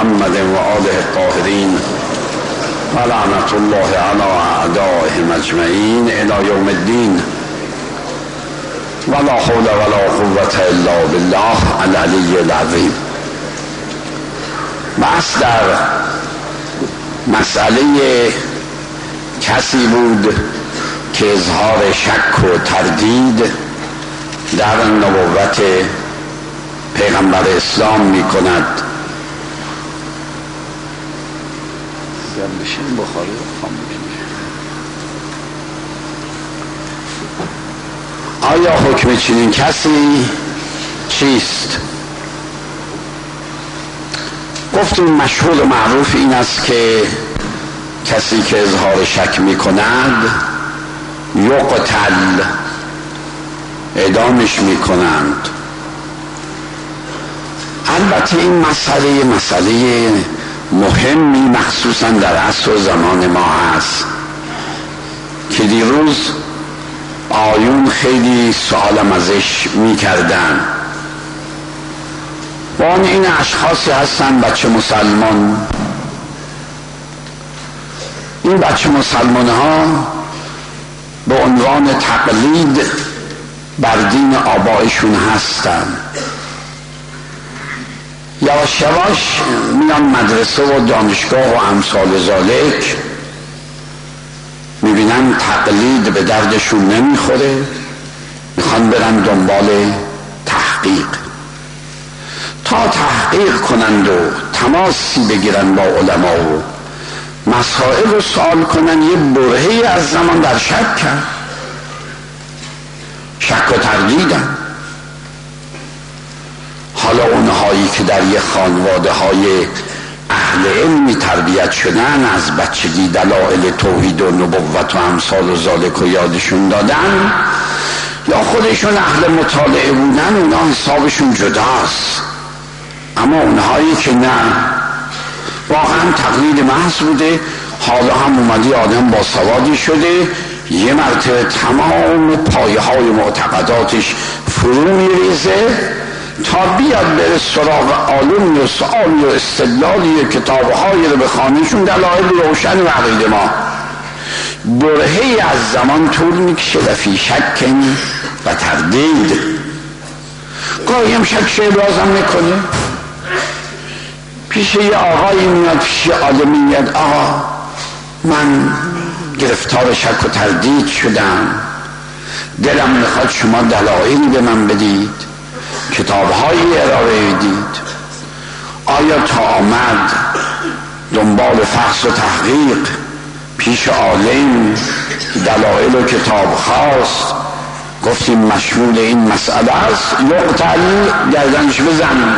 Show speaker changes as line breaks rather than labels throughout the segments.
محمد و آله الطاهرین و لعنت الله علی اعدائهم اجمعین الی یوم الدین ولا حول ولا قوة الا بالله العلی العظیم. بحث در مسئله کسی بود که اظهار شک و تردید در نبوت پیغمبر اسلام می کند. آیا حکم چنین کسی چیست؟ گفتیم مشهور و معروف این است که کسی که اظهار شک می کند یقتل، اعدامش می کنند. البته این مسئله مهمی مخصوصا در عصر و زمان ما هست که دیروز آیون خیلی سوالم ازش می کردن. و این اشخاصی هستن بچه مسلمان. این بچه مسلمان ها به عنوان تقلید بر دین آبائشون هستن. یواش یواش میان مدرسه و دانشگاه و امثال ذالک، میبینن تقلید به دردشون نمیخوره، میخوان برن دنبال تحقیق، تا تحقیق کنند و تماسی بگیرن با علما و مسائل رو سوال کنن. یه برهه‌ای از زمان در شک کرد، شک و تردیدن. حالا اونهایی که در یه خانواده های اهل علمی تربیت شدن، از بچگی دلائل توحید و نبوت و امثال و ذالک و یادشون دادن، یا خودشون اهل مطالعه بودن، اونا حسابشون جداست. اما اونهایی که نه، واقعا تقلید محض بوده، حالا هم اومدی آدم با سوادی شده، یه مرتبه تمام پایه های معتقداتش فرو میریزه تا بیاد بره سراغ عالم و سؤال و استدلالی و کتابهایی رو بخوانشون دلایل روشن و عقیده ما. برهه‌ای از زمان طول میکشه و فی شک و تردید. گاهی هم شک ابرازم میکنه، پیش یه آقایی میاد، پیش یه آدمی میاد، آقا من گرفتار شک و تردید شدم، دلم میخواد شما دلایلی به من بدید، کتاب‌هایی ارائه دید. آیا تا آمد دنبال فحص و تحقیق پیش عالم دلایل و کتاب خواست؟ گفتیم مشمول این مسئله است یقتل، گردنش بزن.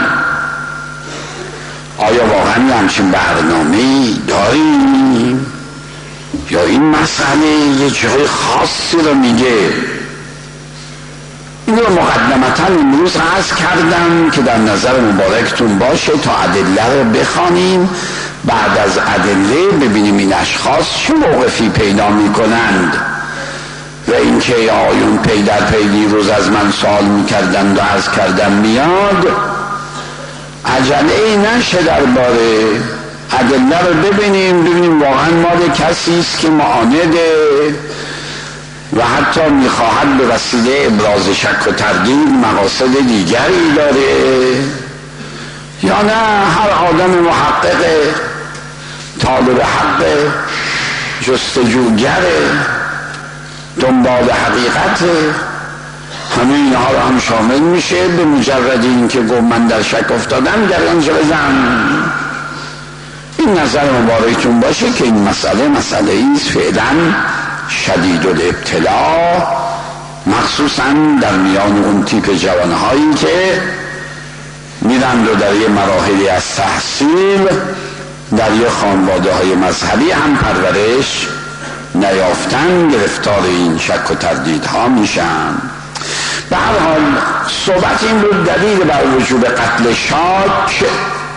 آیا واقعا همچین برنامه‌ای داریم یا این مسئله یه جای خاصی رو میگه؟ این رو مقدمتا امروز عرض کردم که در نظر مبارکتون باشه تا ادله رو بخوانیم، بعد از ادله ببینیم این اشخاص چه موقفی پیدا میکنند. و اینکه آیون پی در پی دیروز از من سوال میکردند و عرض کردم میاد، عجله ای نشه درباره ادله رو ببینیم واقعا مال کسی است که معانده و حتی میخواهد به وسیله ابراز شک و تردید مقاصد دیگری داره، یا نه هر آدم محقق طالب حق جستجوگره دنبال حقیقت، همه اینها رو هم شامل میشه. به مجرد این که گفت من در شک افتادم گردنش بزن. این نظر مبارکتون باشه که این مسئله ایست فعلا شدید الابتلا، مخصوصا در میان اون تیپ جوانهایی که میرن رو در یه مراحلی از تحصیل در یه خانواده های مذهبی هم پرورش نیافتن، گرفتار این شک و تردیدها میشن. به هر حال صحبت این بود دلیل بر وجوب قتل شاک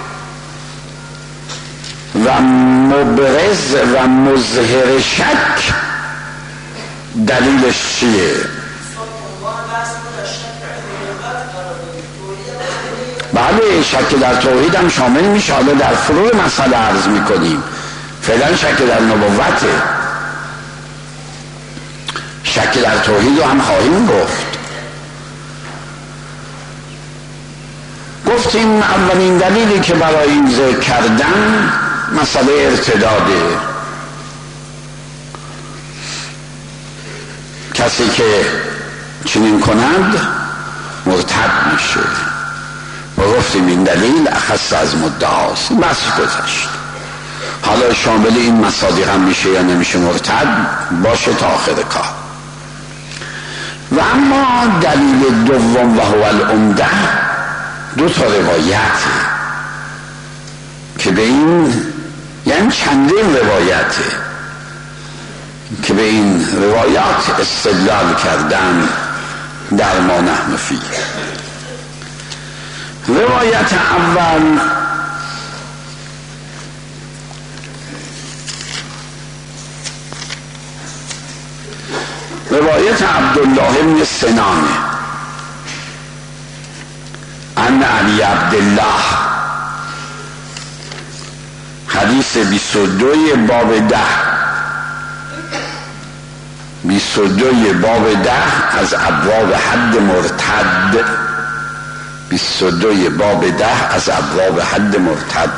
و مبرز و مظهر شک دلیلش چیه؟ بله شک در توحید هم شامل میشه، حالا در فروع مسئله عرض میکنیم. فعلا شک در نبوته، شک در توحید رو هم خواهیم گفتیم اولین دلیلی که برای این ذکر کردن مسئله ارتداده. کسی که چنین کند مرتد میشه و گفتیم این دلیل اخص از مدعاست. بس گذشت. حالا شامل این مصادیق هم میشه یا نمیشه مرتد باشه تا آخر کار. و اما دلیل دوم و هو العمده، دو تا روایته که به این، یعنی چندین روایته که به این روایات استدلال کردن در ما نحن فیه. روایت اول روایت عبدالله بن سنان عن علی عبدالله، حدیث 22 باب 10، 22 باب 10 از ابواب حد مرتد، 22 باب 10 از ابواب حد مرتد.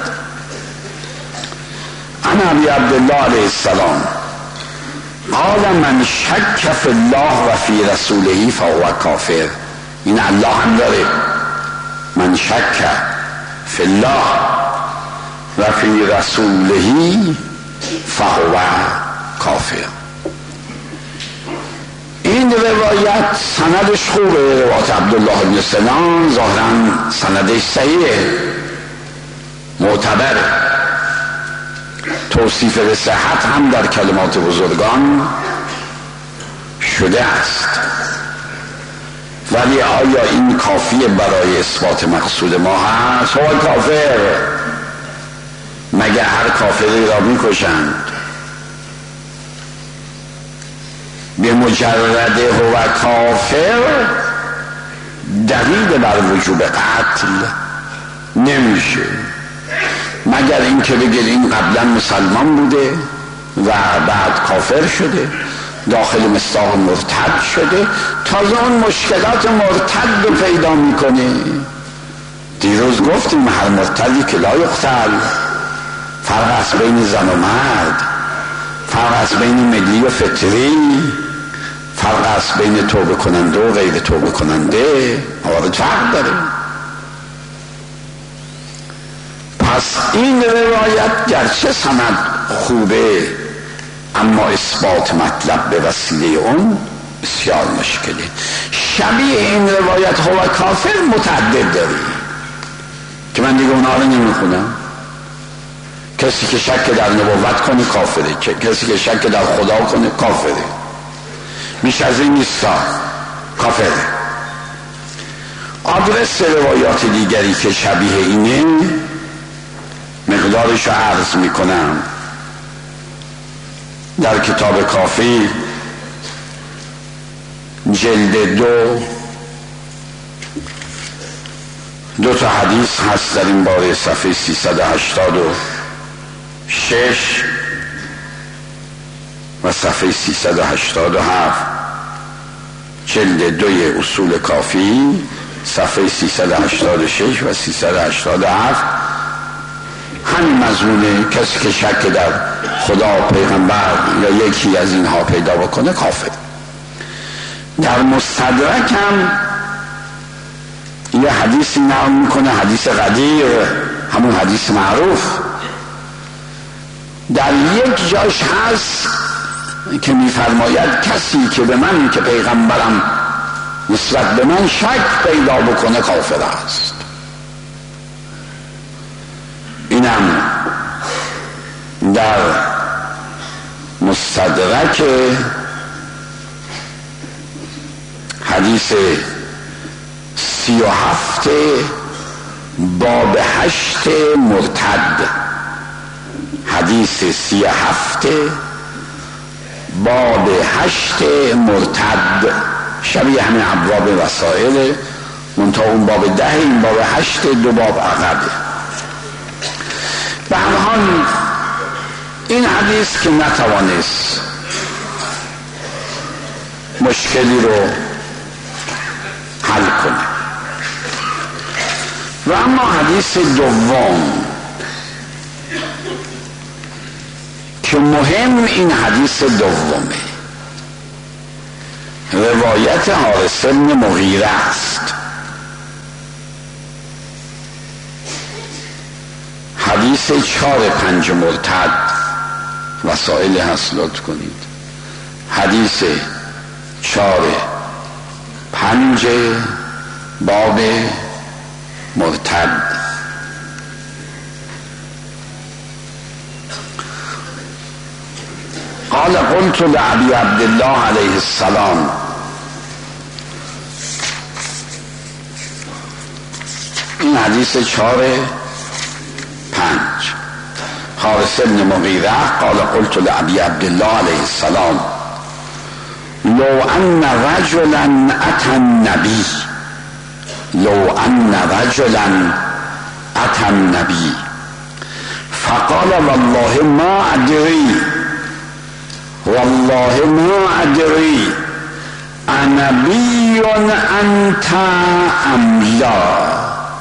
عن علی عبدالله علیه السلام قال من شک فی الله و فی رسوله فهو کافر. این الله هم داره، من شک فی الله و فی رسوله فهو کافر. این روایت سندش خوبه، روایت عبدالله بن سنان ظاهرا سندش صحیحه، معتبره، توصیف به صحت هم در کلمات بزرگان شده است. ولی آیا این کافیه برای اثبات مقصود ما هست؟ هو کافر. مگه هر کافری را میکشند؟ به مجرد هو کافر دلیل بر وجوب قتل نمیشه، مگر اینکه بگید این قبلا مسلمان بوده و بعد کافر شده، داخل مصداق مرتد شده، تازه اون مشکلات مرتد رو پیدا میکنه. دیروز گفتیم هر مرتدی که لا یقتل، فرق است بین زن و مرد، فرق است بین ملی و فطری، فرق است بین توبه کننده و غیر توبه کننده، آره فرق داره. پس این روایت گرچه سند خوبه اما اثبات مطلب به وسیله اون بسیار مشکله. شبیه این روایت هو کافر متعدد داری که من دیگه اونها رو نمیخونم. کسی که شک در نبوت کنه کافره، کسی که شک در خدا کنه کافره، بیش از این نیستا، کافره. آدرس روایات دیگری که شبیه اینه مقدارش رو عرض میکنم. در کتاب کافی جلد 2 تا حدیث هست در این باره، صفحه 386 و صفحه 387. جلد 2 اصول کافی صفحه 386 و 387 همین مضمونه. کسی که شک در خدا و پیغمبر یا یکی از اینها پیدا بکنه کافر. در مستدرک هم یه حدیثی نقل میکنه، حدیث قدیر، همون حدیث معروف. در یک جاش هست که میفرماید کسی که به من که پیغمبرم نسبت به من شک پیدا بکنه کافر است. اینم در مستدرک حدیث 37 باب 8 مرتد، حدیث 37 باب 8 مرتد، شبیه همین ابواب وسائل منتها اون باب 10 این باب 8 دو باب عقبه. به هر حال این حدیث که نتوانست مشکلی رو حل کنه. و اما حدیث دوم که مهم این حدیث دومه، روایت حارث بن مغیره است. حدیث 4-5 مرتد وسائل حاصلات کنید. حدیث 4-5 باب مرتد. قال قلت لأبي عبد الله علیه السلام این حدیث 4-5 حارث بن مغیره قال قلت لأبي عبد الله علیه السلام لو ان رجلا اتى النبي لو ان رجلا اتى النبي فقال والله ما ادري والله ما ادري انبي انت ام لا.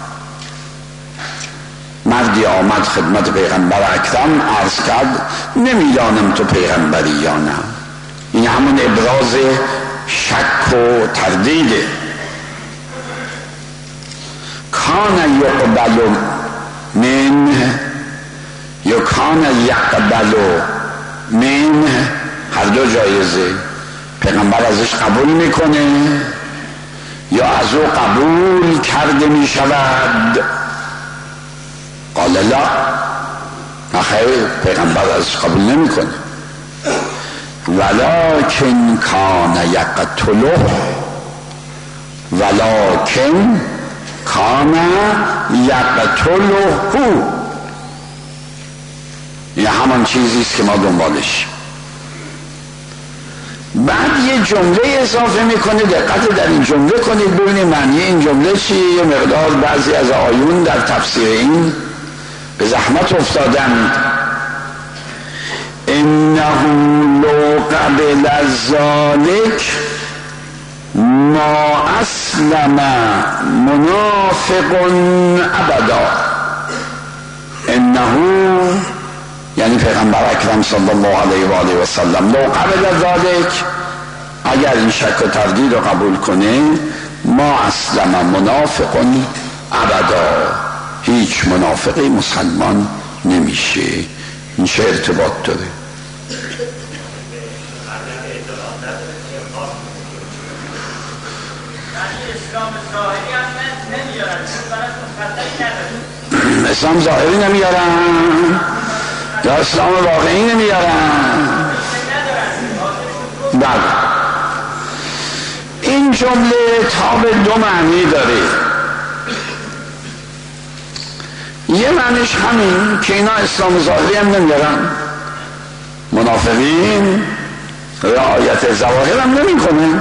مردی آمد خدمت پیغمبر اکرم عرض کرد نمیدانم تو پیغمبری یا نه. این همون ابراز شک و تردیده. کان یقبل من یا کان یقبل من، هر دو جایزه. پیغمبر ازش قبول میکنه یا از او قبول کرده میشود. قال لا، نخیر، پیغمبر ازش قبول نمیکنه. ولکن کان یقتله ولکن کان یقتله، این همان چیزیست که ما دنبالش. بعد یه جمله اضافه میکنه، دقت در این جمله کنید ببینید معنی این جمله چیه. یه مقدار بعضی از آیون در تفسیر این به زحمت افتادند. انه لو قبل ذلك ما اسلم منافق ابدا. انه یعنی پیغمبر اکرم صلی الله علیه و آله و سلم لو قبل ذلك، اگر این شک و تردید رو قبول کنه، ما اسلم منافق ابدا، هیچ منافقی مسلمان نمیشه. این چه ارتباط داره؟ اسلام ظاهری نمیارن یا اسلام واقعی نمیارن. بله، این جمله تاب دو معنی داره. یه معنیش همین که اینا اسلام ظاهری هم نمیارن، منافقین رعایت ظواهر هم نمی کنن،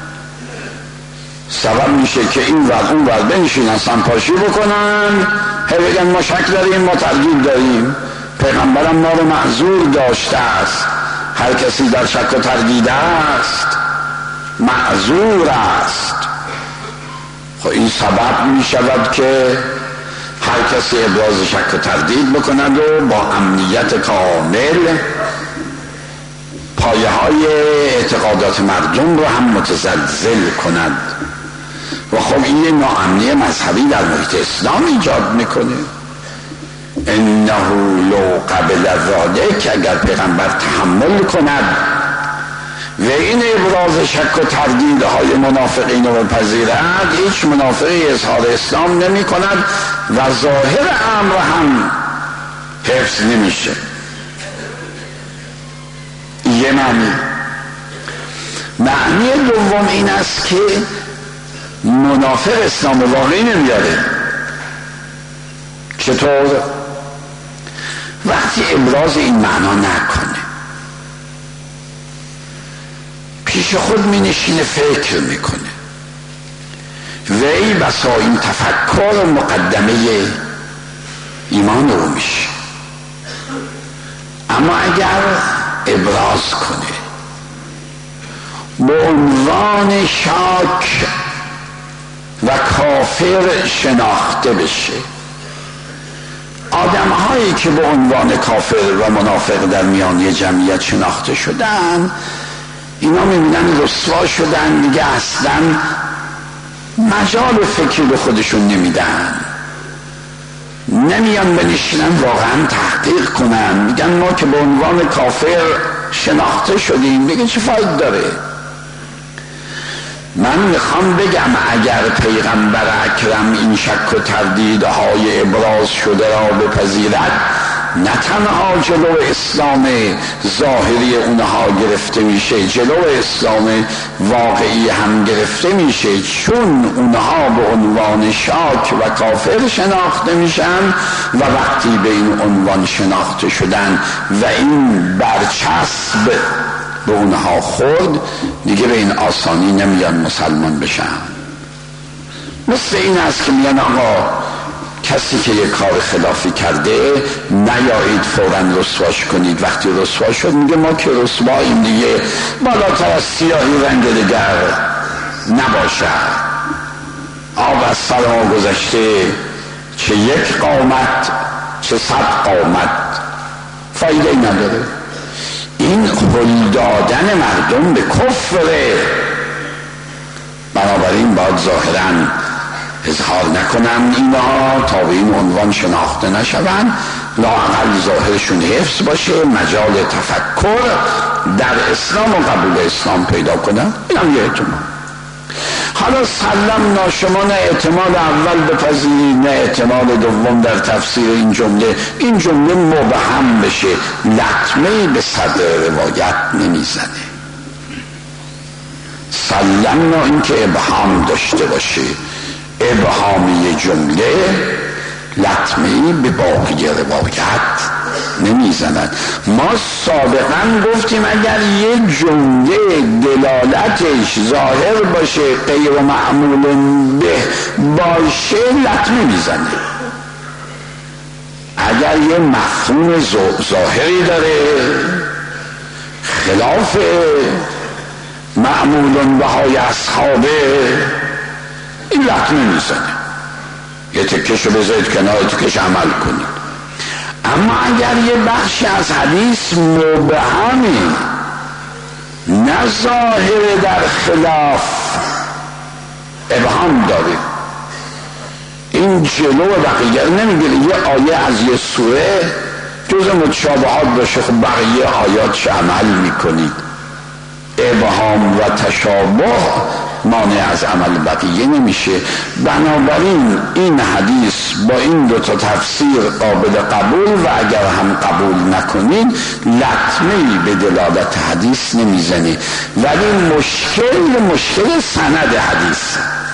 سبب میشه که این ور اون ور بنشینن سنپاشی بکنن، بگن ما شک داریم، ما تردید داریم. پیغمبرم ما رو معذور داشته است. هر کسی در شک و تردید است معذور است. خب این سبب میشود که هر کسی ابراز شک و تردید بکند و با امنیت کامل پایه های اعتقادات مردم رو هم متزلزل کند و خب این ناامنی مذهبی در محیط اسلام ایجاد میکنه. انه لو قبل ذلک، اگر پیغمبر تحمل کند و این ابراز شک و تردیدهای منافقین رو بپذیرد، هیچ منافقی اظهار اسلام نمی کند و ظاهر امر هم حفظ نمیشه. یه معنی دوم این است که منافق اسلام واقعی نمیاره. چطور؟ وقتی ابراز این معنا نکنه، پیش خود می نشینه فکر میکنه، ای بسا این تفکر مقدمه ایمان او میشه. اما اگر ابراز کنه به عنوان شاک و کافر شناخته بشه، آدم هایی که به عنوان کافر و منافق در میان جمعیت شناخته شدن، اینا میبینن رسوا شدن دیگه، اصلا مجال فکری به خودشون نمیدن، نمیان بنشینن واقعا تحقیق کنن، میگن ما که به عنوان کافر شناخته شدیم، میگن چه فایده داره؟ من میخوام بگم اگر پیغمبر اکرم این شک و تردیدهای ابراز شده را بپذیرد، نه تنها جلو اسلام ظاهری اونها گرفته میشه، جلو اسلام واقعی هم گرفته میشه، چون اونها به عنوان شاک و کافر شناخته میشن و وقتی به این عنوان شناخته شدن و این برچسب به اونها خورد، دیگه به این آسانی نمیان مسلمان بشن. مثل این است که میگن آقا کسی که یک کار خلافی کرده نیایید فوراً رسواش کنید، وقتی رسوا شد میگه ما که رسواییم دیگه، بالاتر از سیاهی رنگ دگر نباشد، آب از سر ما گذشته، چه یک قامت چه 100 قامت فایده نداره. این هل دادن مردم به کفره، بنابراین باید ظاهراً اظهار نکنن اینها تا به این عنوان شناخته نشون، لااقل ظاهرشون حفظ باشه، مجال تفکر در اسلام و قبول اسلام پیدا کنن. این هم یه احتمال. حالا سلمنا، شما نه احتمال اول بپذیرید نه احتمال دوم در تفسیر این جمله. این جمله مبهم بشه، لطمه‌ای به صدر روایت نمیزنه. سلمنا این که ابهام داشته باشه، ابهامی جمله لطمه‌ای به باقی روایت نمیزنند. ما سابقا گفتیم اگر یه جمله دلالتش ظاهر باشه، غیر معمول به باشه، لطمه میزنه. اگر یه مفهوم ظاهری داره خلاف معمول بهای اصحابه، این لطمه میزنه. یه تکشو بذارید کنار، تکش عمل کنید. اما اگر یه بخشی از حدیث مبهمی، نه ظاهر در خلاف، ابهام داره، این جلو بقیه نمیگیره. یه آیه از یه سوره جز متشابهات باشه، خب بقیه آیاتش عمل میکنید. ابهام و تشابه مانع از عمل بقیه نمیشه. بنابراین این حدیث با این دو تا تفسیر قابل قبول و اگر هم قبول نکنین لطمه‌ای به دلالت حدیث نمیزنی، ولی مشکل سند حدیث.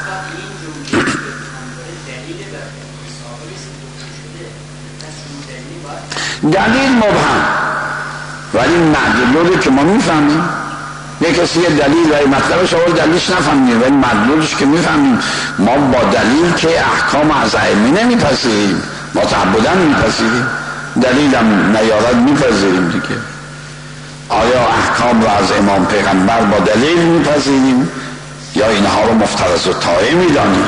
دلیل مبهم ولی مدلولی که ما میفهمیم. یه کسی یه دلیل و مطلبش اول دلیلش نفهمیم ولی مدلولش که میفهمیم. ما با دلیل که احکام از ائمه نمیپذیریم، ما تعبداً میپذیریم، دلیلم نیارد میپذیریم دیگه. آیا احکام رو از امام پیغمبر با دلیل میپذیریم یا اینها رو مفترض و طاعه میدانیم؟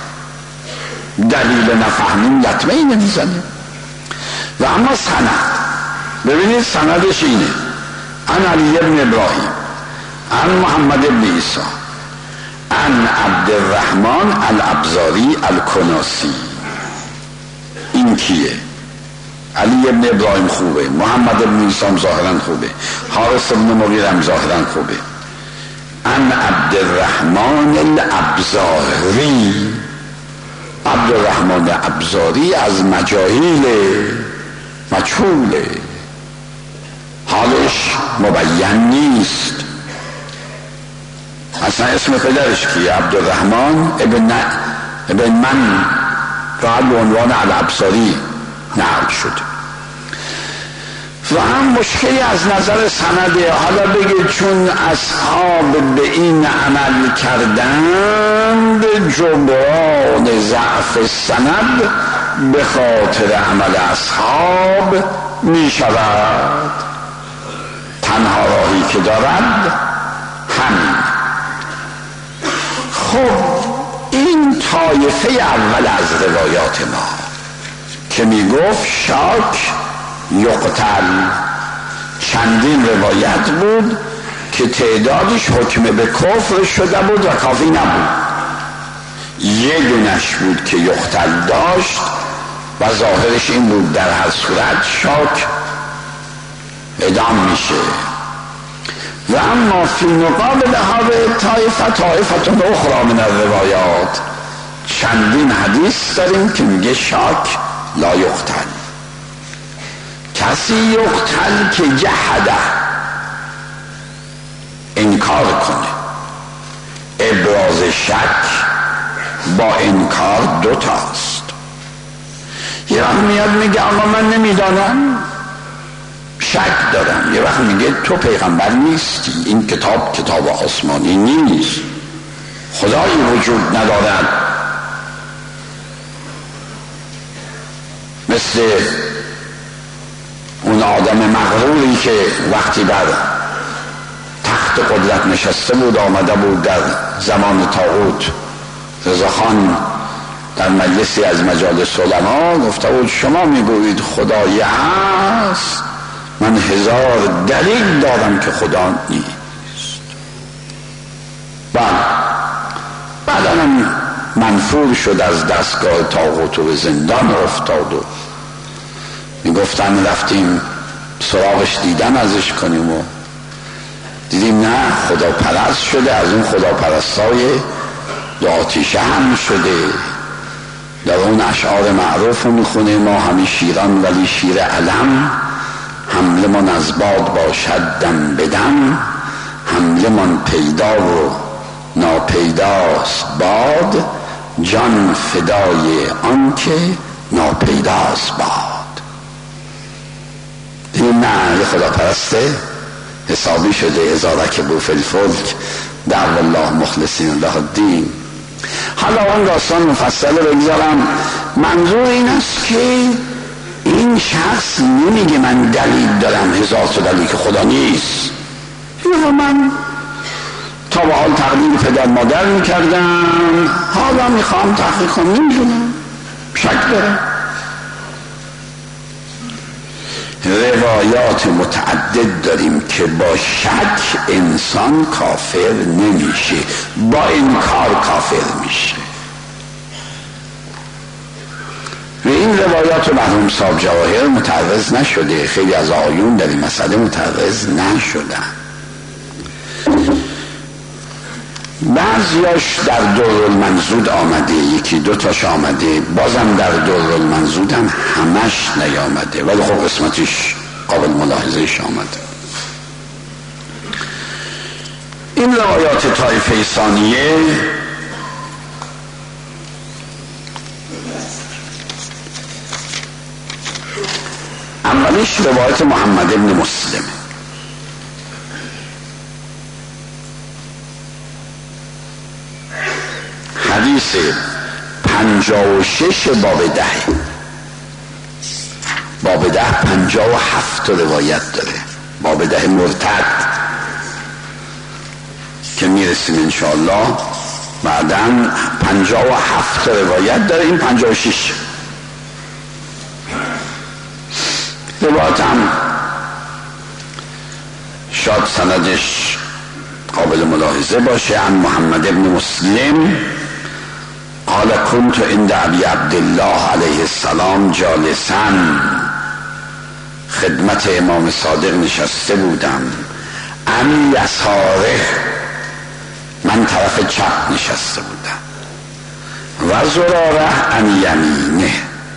دلیل نفهمیم لطمه ای نمیزنیم. و اما سند، ببینید سندش اینه: عن علی ابن ابراهیم عن محمد ابن عیسی عن عبدالرحمن الابزاری الکناسی. این کیه؟ علی ابن ابراهیم خوبه، محمد ابن عیسی ظاهرا خوبه، حارث ابن مغیره هم ظاهرا خوبه. عن عبدالرحمن الابزاری. عبدالرحمن الابزاری از مجاهیل، مجهوله، حالش مبین نیست. اصلا اسم پدرش کیه؟ عبدالرحمن ابن من، فقط به عنوان الابصاری نقل شده. و هم مشکلی از نظر سنده. حالا بگید چون اصحاب به این عمل کردند جبران ضعف سند به خاطر عمل اصحاب می شود. تنها راهی که دارد همین. خب این طایفه اول از روایات ما که می گفت شاک یقتل، چندین روایت بود که تعدادش حکم به کفر شده بود و کافی نبود. یه دونش بود که یقتل داشت و ظاهرش این بود در هر صورت شاک اعدام میشه. و اما فی مقابل هذه طایفه اخرى من الروایات، چندین حدیث داریم که میگه شاک لا یقتل. کسی یقتل که جحده، انکار کنه. ابراز شک با انکار دوتاست. یه وقت میاد میگه اما من نمیدانم، شک دارم. یه وقت میگه تو پیغمبر نیستی، این کتاب آسمانی نیست، خدایی وجود ندارد. مثل اون آدم مغروری که وقتی بر تخت قدرت نشسته بود، آمده بود در زمان طاغوت، رضاخان در مجلسی از مجالس علما گفته بود شما میگویید خدایی هست، من 1000 دلیل دارم که خدا نیست. بعد هم منفور شد از دستگاه طاغوت و به زندان افتاد و میگفتن رفتیم سراغش دیدن ازش کنیم و دیدیم نه، خدا پرست شده، از اون خدا پرستای دو آتیشه هم شده. در اون اشعار معروف میخونه ما همی شیران ولی شیر علم، حمله من از باد باشد دم بدم، حمله من پیدا و ناپیداست باد، جان فدای آن که ناپیداست باد. این نه، یه خدا پرسته حسابی شده. ازارک بو فی الفلک دعو الله مخلصین له الدین. حالا اون داستان مفصل رو بگذارم. منظور این است که این شخص نمیگه من دلیل دارم 1000 تا دلیل که خدا نیست. من تا به حال تقلید پدر مادر میکردم، حالا میخوام تحقیق کنم، نمیدونم، شک دارم. روایات متعدد داریم که با شک انسان کافر نمیشه، با انکار کافر میشه. و این روایات مرحوم صاحب جواهر متعرض نشده، خیلی از آیون در این مسئله متعرض نشدن. بعضیاش در دورالمنضود آمده، یکی دوتاش آمده، بازم در دورالمنضود هم همش نیامده، ولی خب قسمتش قابل ملاحظهش آمده. این روایات طایفه ثانیه اولیش روایت محمد ابن مسلم، حدیث 56 باب 10. باب 10 57 روایت داره. باب 10 مرتد که میرسیم انشاءالله بعداً. 57 روایت داره، این 56 روایت هم شاید سندش قابل ملاحظه باشه. عن محمد ابن مسلم قال كنت عند ابي عبد الله علیه السلام جالسا، خدمت امام صادق نشسته بودم. عن یساره، من طرف چپ نشسته بودم. و زراره عن یمینه.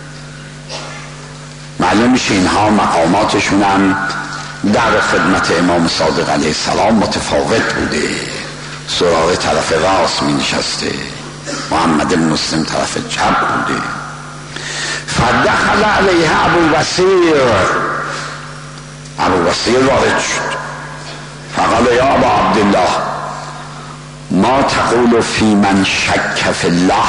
معلوم میشه اینها مقاماتشون هم در خدمت امام صادق علیه السلام متفاوت بوده. زراره طرف راست می نشسته، محمد بن مسلم طرف چپ بوده. فدخل علیه ابو بصیر، ابو بصیر وارد شد. فقال یا ابا عبدالله ما تقول فی من شک فی الله،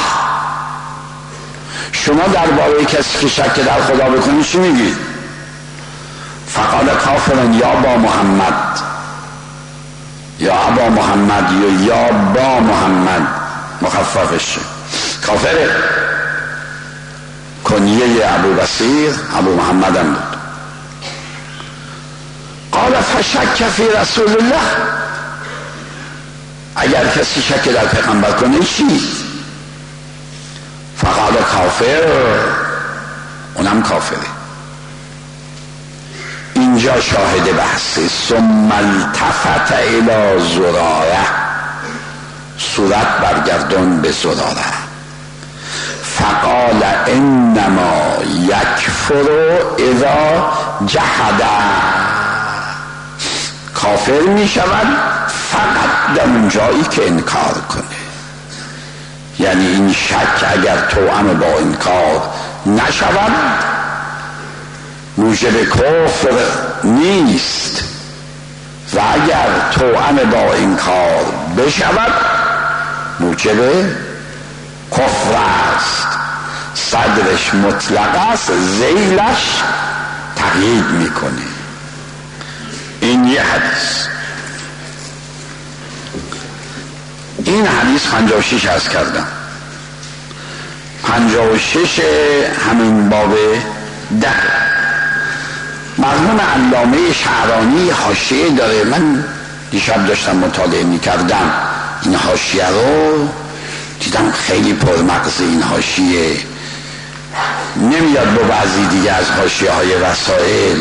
شما درباره کسی که شک در خدا بکنی چی میگید؟ فقال کافرن یا با محمد، یا ابا محمد یا با محمد مخففشه، کافره. کنیه ابو بصیر ابو محمد هم بود. قال فشک فی رسول الله، اگر کسی شک در پیغمبر کنه چی؟ فقال کافر، اونم کافره. اینجا شاهد بحثه. ثم التفت الی زراره، صورت برگردون به زراره. فقال انما یکفر اذا جحد، کافر می شود فقط در اون جایی که انکار کنه. یعنی این شک اگر توأم با انکار نشود موجب کفر نیست، و اگر توأم با انکار بشود موجب کفر است. صدرش مطلق است، ذیلش تقیید میکنه. این یه حدیث. این حدیث 56 عرض کردم. 56 همین باب 10 مرحوم علامه شعرانی حاشیه داره. من دیشب داشتم مطالعه میکردم این حاشیه رو، دیدم خیلی پرمغز این حاشیه، نمیاد با بعضی دیگه از حاشیه های رسائل.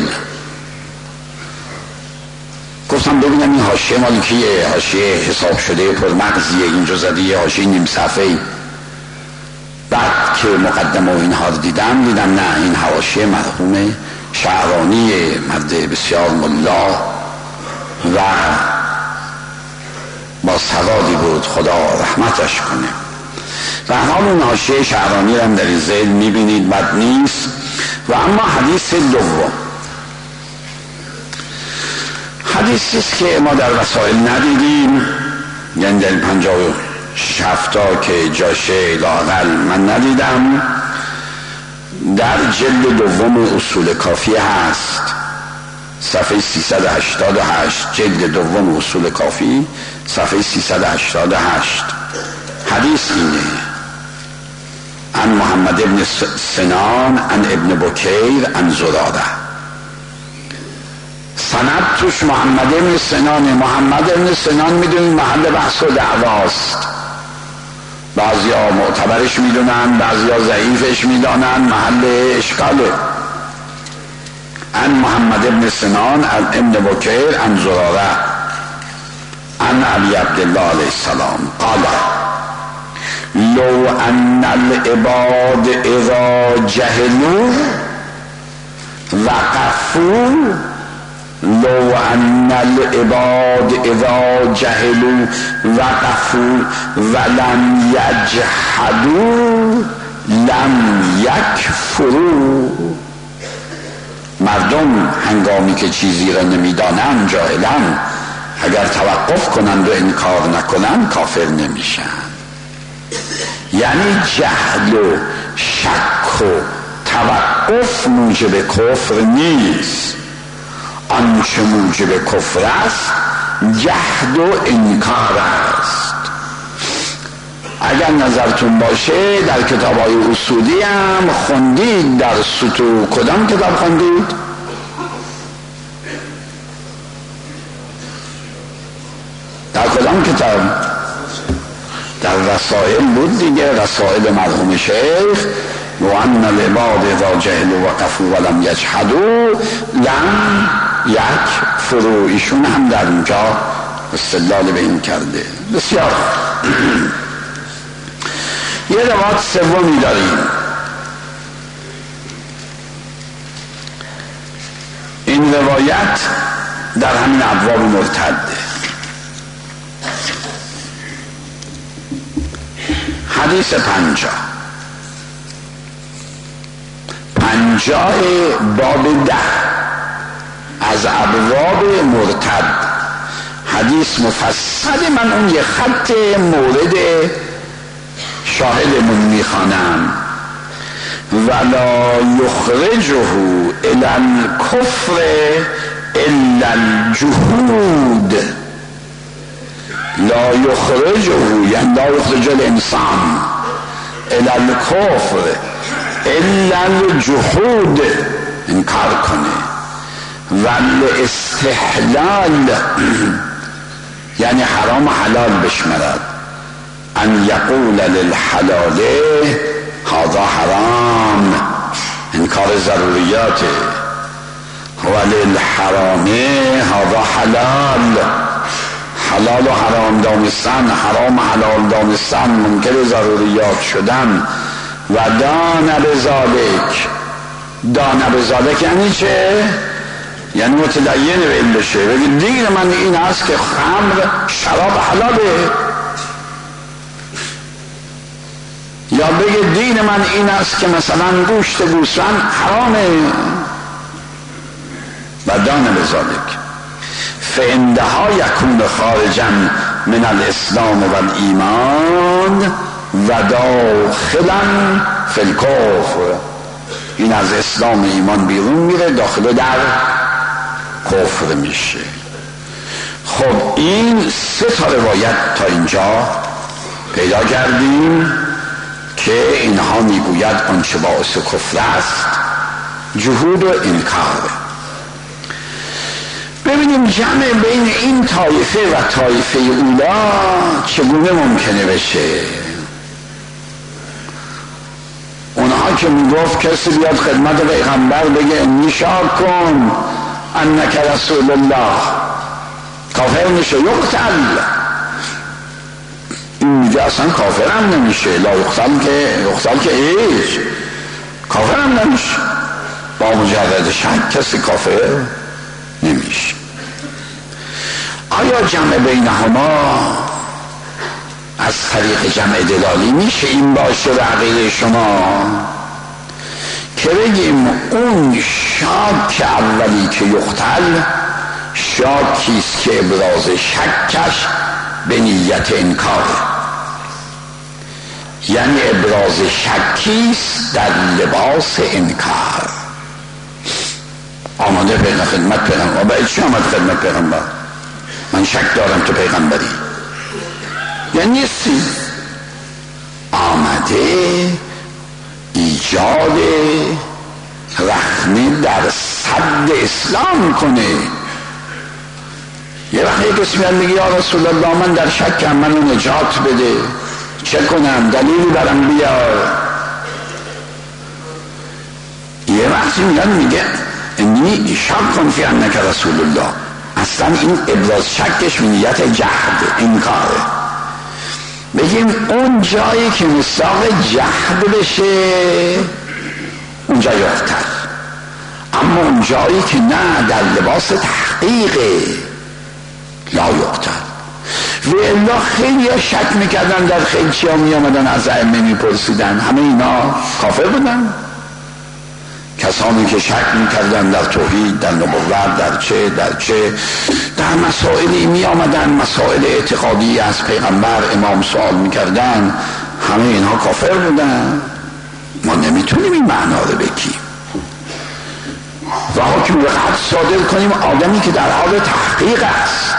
گفتم ببینم این حاشیه مال کیه، حاشیه حساب شده پرمغزیه، اینجا زده یه حاشیه نیم صفحه‌ای. بعد که مقدمه و اینها رو دیدم نه، این حاشیه مرحوم شعرانی، مرد بسیار ملا و با سوادی بود، خدا رحمتش کنه. و همون حاشیه شعرانی رو هم در این ذیل میبینید، بد نیست. و اما حدیث دوم، حدیثی است که ما در رسائل ندیدیم، یعنی در 56 که جاشه لااقل من ندیدم. در جلد دوم اصول کافی هست، صفحه 388، جلد دوم اصول کافی صفحه 388. حدیث اینه: عن محمد ابن سنان عن ابن بکیر عن زراره. سند توش محمد ابن سنان. محمد ابن سنان میدونید محل بحث و دعواست، بعضی ها معتبرش میدونن، بعضی ها ضعیفش میدانن، محل اشکاله. عن محمد ابن سنان عن ابن بکیر عن زراره عن علی عبدالله علیه السلام قال لو ان العباد اذا جهلوا وقفوا، لو ان العباد اذا جهلوا وقفوا ولم یجحدوا لم یکفروا. مردم هنگامی که چیزی را نمیدانند، جاهلند، اگر توقف کنند و انکار نکنند کافر نمیشن. یعنی جهل و شک و توقف موجب کفر نیست. آنچه موجب کفر است جهل و انکار است. اگر نظرتون باشه در کتاب‌های اصولی هم خوندید، در سطور کدام کتاب خوندید؟ در کدام کتاب؟ در رسائل بود دیگه، رسائل مرحوم شیخ. وان العباد اذا جهلوا وقفوا ولم یجحدوا لم یکفروا. ایشون هم در اونجا استدلال به این کرده. بسیار یه روایت سومی داریم. این روایت در همین ابواب مرتده. حدیث 50 باب 10 از ابواب مرتد. حدیث مفصل من اون یه خط مورد شاهدمون میخوانم. ولا یخرجه الی الکفر الا الجهود. لا یخرجه یعنی لا یخرج الانسان الی الکفر الا الجهود، انکار کنه. والاستحلال یعنی حرام حلال بشمرد. ان یقول للحلال هذا حرام، انکار ضروریاته. وللحرام هذا حلال، حلال و حرام دانستن، حرام حلال دانستن، منکر ضروریات شدن. و دان بذالک، دان بذالک یعنی چه؟ یعنی متدین به این بشه، بگید دین من این است که خمر شراب حلاله، یا بگه دین من این است که مثلا گوشت گوسفند حرامه. و دان بذالک فاندها یکون خارجا من الاسلام و الایمان و داخلا فی الکفر. این از اسلام ایمان بیرون میره، داخل در کفر میشه. خب این سه تا روایت تا اینجا پیدا کردیم که اینها میگوید آنچه باعث کفر است جهود و انکار. ببینیم جمع بین این طایفه و طایفه اولا چگونه ممکنه بشه. اونها که میگفت کسی بیاد خدمت پیغمبر بگه انی شاک کن انک رسول الله، کافر میشه، یقتل. این میگه اصلا کافر هم نمیشه، لا یقتل که ایش کافر هم نمیشه. با مجرد شک کسی کافر نمیشه. آیا جمع بینهما از طریق جمع دلالی میشه این باشه به عقیده شما که بگیم اون شاک اولی که یقتل شاکیست که ابراز شکش به نیت انکار، یعنی ابراز شکیست در لباس انکار. آماده خدمت پیغمبر، باید چی آمد خدمت پیغمبر؟ من شک دارم تو پیغمبری، یعنی نیستی. آمده ایجاد رخنه در صد اسلام کنه. یه وقت یک کسی میاد میگه یا رسول الله من در شکم، منو نجات بده، چه کنم؟ دلیلی برام بیار. یه وقتی میاد میگه انی شک کن فی انک رسول الله، اصلا این ابراز شکش به نیت جهد انکاره. بگیم اون جایی که مصداق جهد بشه اونجا یقتل، اما اون جایی که نه در لباس تحقیقه لا یقتل. و الا خیلی ها شک میکردن در خیلی ها میامدن از ائمه میپرسیدن، همه اینا کافر بودن. کسانی که شک میکردن در توحید، در نبوت، در مسائلی میامدن، مسائل اعتقادی از پیغمبر امام سوال میکردن، همه اینها کافر بودن. ما نمیتونیم این معنا رو بگیم و حکم به قطع صادر کنیم آدمی که در حال تحقیق است.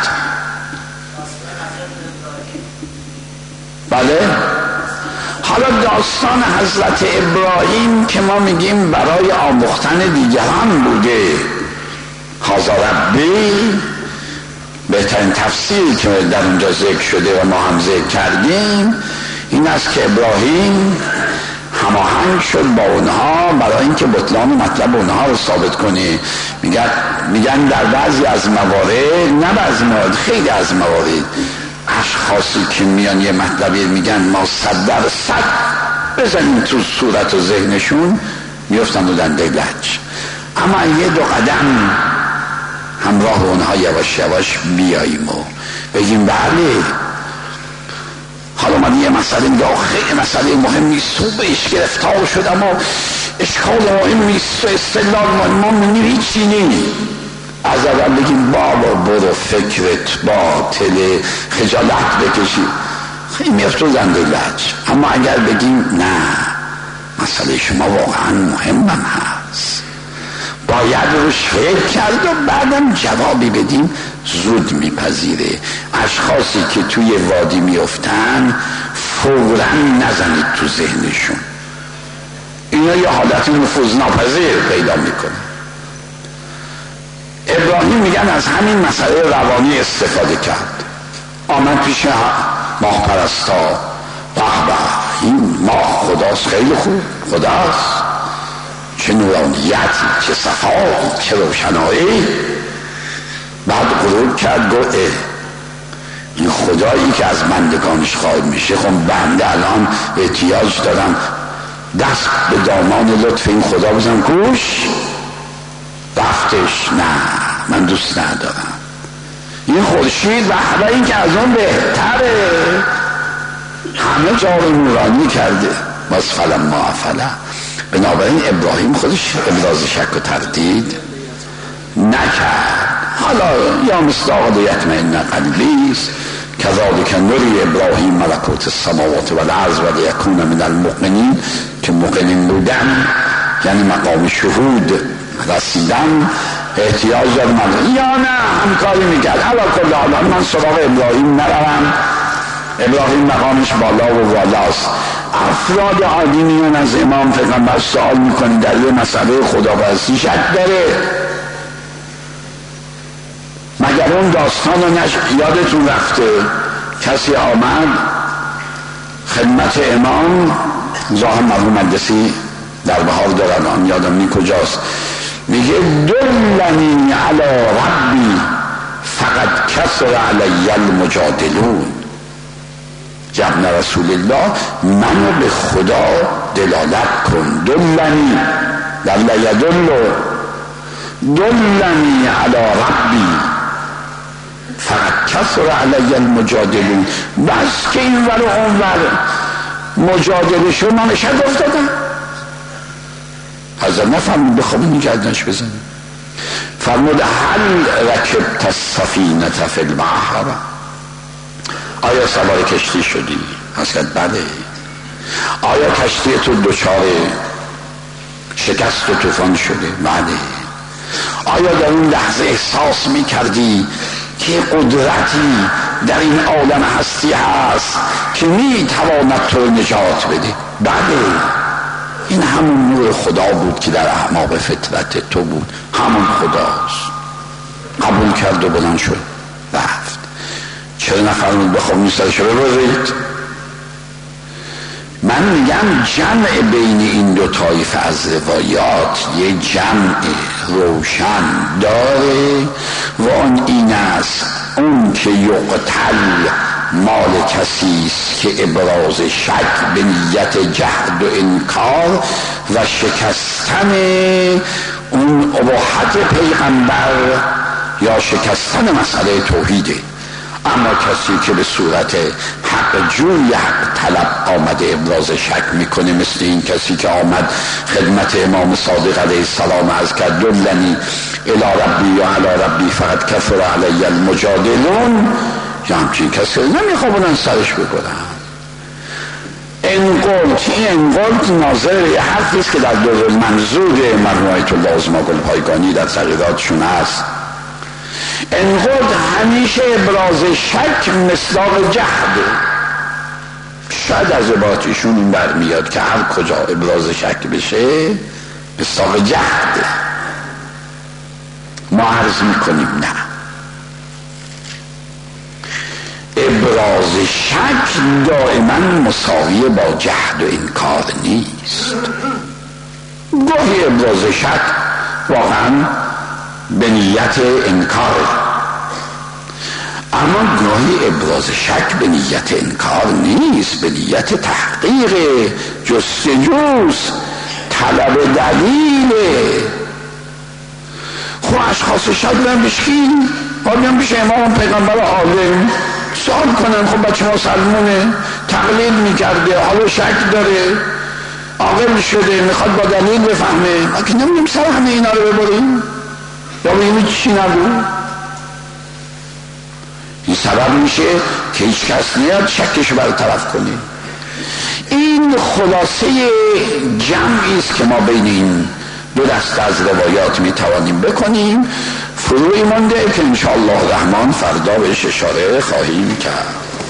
بله. حالا داستان حضرت ابراهیم که ما میگیم برای آموختن دیگران بوده، هذا ربی، بهترین تفسیر که در اونجا ذکر شده و ما هم ذکر کردیم این است که ابراهیم هماهنگ شد با اونها برای اینکه بطلان مطلب اونها رو ثابت کنه. میگن در بعضی از موارد، نه بعضی موارد، خیلی از موارد، اشخاصی که میان یه مطلبی میگن ما 100% بزنیم تو صورت و ذهنشون، میفتن و دنده لج. اما یه دو قدم همراه اونها یواش یواش بیاییم و بگیم بله حالا من یه مسئله میگه خیلی مسئله مهم نیست و بهش گرفتار شدم و اشکال مهم نیست و استدلال ما هیچی نیست، از اول بگیم بابا برو فکرت باطل، خجالت بکشی، خیلی میفتوزند لج. اما اگر بگیم نه مسئله شما واقعا مهمم هست، باید روش فکر کرد و بعدم جوابی بدیم، زود میپذیره. اشخاصی که توی وادی میفتن فوراً نزنید تو ذهنشون، اینا یه حالت نفوذ ناپذیر پیدا میکنه. ابراهیم میگن از همین مسئله روانی استفاده کرد، آمد پیش ماه پرستا، به این ماه خداست، خیلی خوب خداست، چه نورانیتی، چه صفایی، چه روشنایی. بعد غروب کرد گفت این خدایی که از بندگانش خواهد میشه، خب بنده الان احتیاج دارم دست به دامان لطف این خدا بزنم، گوش رفتش، نه من دوست ندارم این خورشید و این که از اون بهتره، همه جا رو نورانی کرده، باز فلم ما فلم. بنابراین ابراهیم خودش ابراز شک و تردید نکرد. حالا یا مصداق یطمئن قلبیست کذالک نری ابراهیم ملکوت السماوات و الارض و لیکون من الموقنین، که موقنین بودن یعنی مقام شهود رسیدن احتیاج دارم یا نه همکاری میکرد. علا کل حالا من سراغ ابراهیم نروم، ابراهیم مقامش بالا و والاست. افراد عادی میان از امام پیغمبر سوال میکنی در یه مسئله خداپرستی شک داره، مگر اون داستان رو یادتون رفته کسی آمد خدمت امام، ظاهر مرحوم مجلسی در بهار دارن، آن یادم نی کجاست، میگه دلنی علی ربی فقط کسر علی المجادلون، جبن رسول الله منو به خدا دلالت کن، دلنی دل یدل، دلنی علی ربی فقط کسر علی المجادلون، بس که این ور و اون ور مجادله شد من شد افتادم. حضر نفرمود بخوابونی گردنش بزنی، فرمود هل رکبت السفینة فی البحر، آیا سوار کشتی شدی؟ از کرد بله. آیا کشتی تو دچار شکست و طوفان شده؟ بله. آیا در اون لحظه احساس میکردی که قدرتی در این عالم هستی هست که میتواند تو نجات بده؟ بله. این همون نور خدا بود که در اعماق فطرت تو بود، همون خداست. قبول کرد و بلند شد رفت. چرا نفرمود بخوابونی سرشو ببرید؟ من میگم جمع بین این دو طایفه از روایات یه جمع روشن داره و آن این است اون که یقتل مال کسیست که ابراز شک به نیت جهد و انکار و شکستن اون اباحت پیغمبر یا شکستن مسئله توحیده. اما کسی که به صورت حق جوی حق طلب آمده ابراز شک میکنه، مثل این کسی که آمد خدمت امام صادق علیه السلام از کرد دلنی الی ربی یا علی ربی فقط کفر علی المجادلون، یا همچین کسی نمیخوابونن سرش بکنن. انقلت ناظر یه حرفیست که در دور منظور مرحوم آیت الله عظما گلپایگانی در تغییراتشون هست. انقلت همیشه ابراز شک مصداق جهده. شاید از عبارتشون این برمیاد که هر کجا ابراز شک بشه مصداق جهده. ما عرض میکنیم نه، ابراز شک دائما مساوی با جهد و انکار نیست. گاهی ابراز شک واقعا به نیت انکار، اما گاهی ابراز شک به نیت انکار نیست، به نیت تحقیق، جستجوست، طلب دلیل. خب اشخاص شک برن بشکین بیان پیش امام پیغمبر عالم سوال کنن، خب بچه مسلمونه تقلید میکرده، حالا شک داره، عاقل شده، میخواد با دلیل بفهمه، ما که نمیدیم سر همه اینا رو ببریم یا بگیم هیچی نگو. این سبب میشه که هیچ کس نیاد شکش برطرف کنه. این خلاصه جمعی است که ما بین این دو دسته از روایات میتوانیم بکنیم. فروعی مونده که انشاءالله الرحمن فردا بهش اشاره خواهیم کرد.